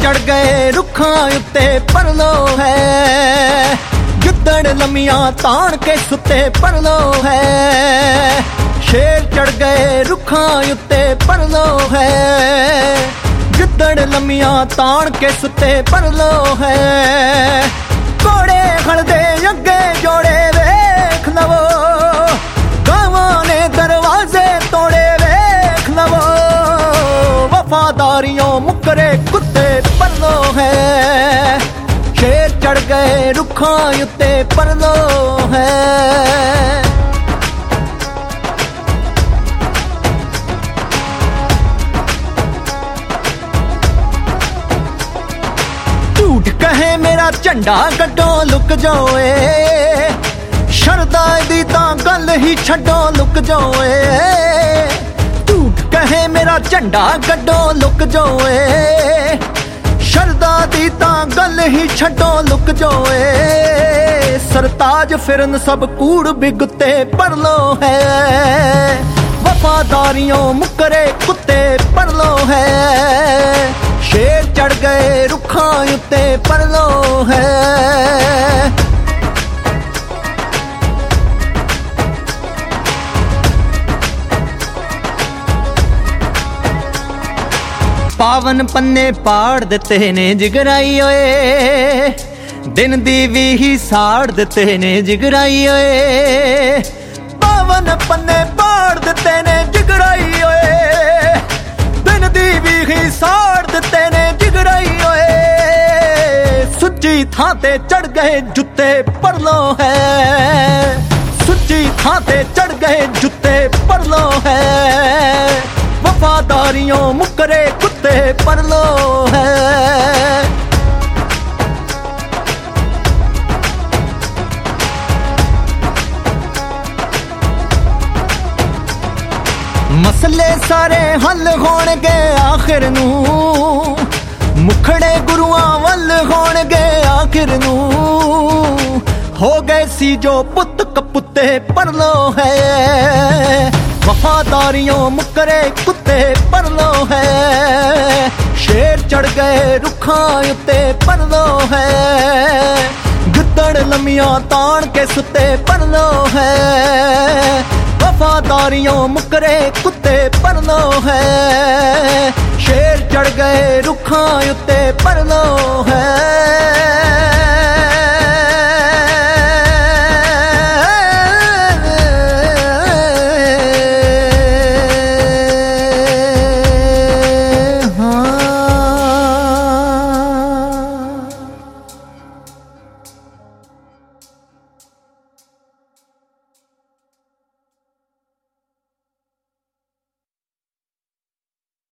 चढ़ गए रुखां उत्ते परलो है, गिद्दड़ लम्मियां ताण के सुते परलो है। शेर चढ़ गए रुखां उत्ते परलो है, गिद्दड़ लम्मियां ताण के सुते परलो है। घोड़े खड़दे अगे जोड़े वेख लवो, गावां ने दरवाजे तोड़े वेख लवो। वफादारियों मुकरे कुत्ते परलो है, शेर चढ़ गए रुखां उत्ते परलो है। झूठ कहे मेरा झंडा कड्डो लुक जाओए, शरदा दी तां गल ही छड्डो लुक जाओए। झूठ कहे मेरा झंडा कड्डो लुक जाओए, शरदा दी तां गल ही छड्डो लुक जाओए। सरताज फिरन सब कूड़ बिगते परलो है, वफादारियों मुकरे कुत्ते परलो है। शेर चढ़ गए रुखां उत्ते परलो है। पावन पन्ने पाड़ दिते ने जिगराई ओए, दिन दी भी ही साड़ दिते ने जिगराई ओए। पावन पन्ने पाड़ दिते ने जिगराई ओए, दिन दी भी ही साड़ दिते ने जिगराई ओए। सुच्ची थां ते चढ़ गए जुत्ते परलो है, सुच्ची थां ते चढ़ गए जुत्ते परलो है। वफादारियों मुकरे कुत्ते परलो है। मसले सारे हल होणगे आखिर नू, मुखड़े गुरुआं वल होणगे आखिर नू। हो गए सी जो पुत कपुत्ते परलो है, वफादारियों मुकरे कुत्ते परलो है। शेर चढ़ गए रुखां उत्ते परलो है, गिद्दड़ लम्मियां ताण के सुते परलो है। वफादारियों मुकरे कुत्ते परलो है, शेर चढ़ गए रुखां उत्ते परलो है।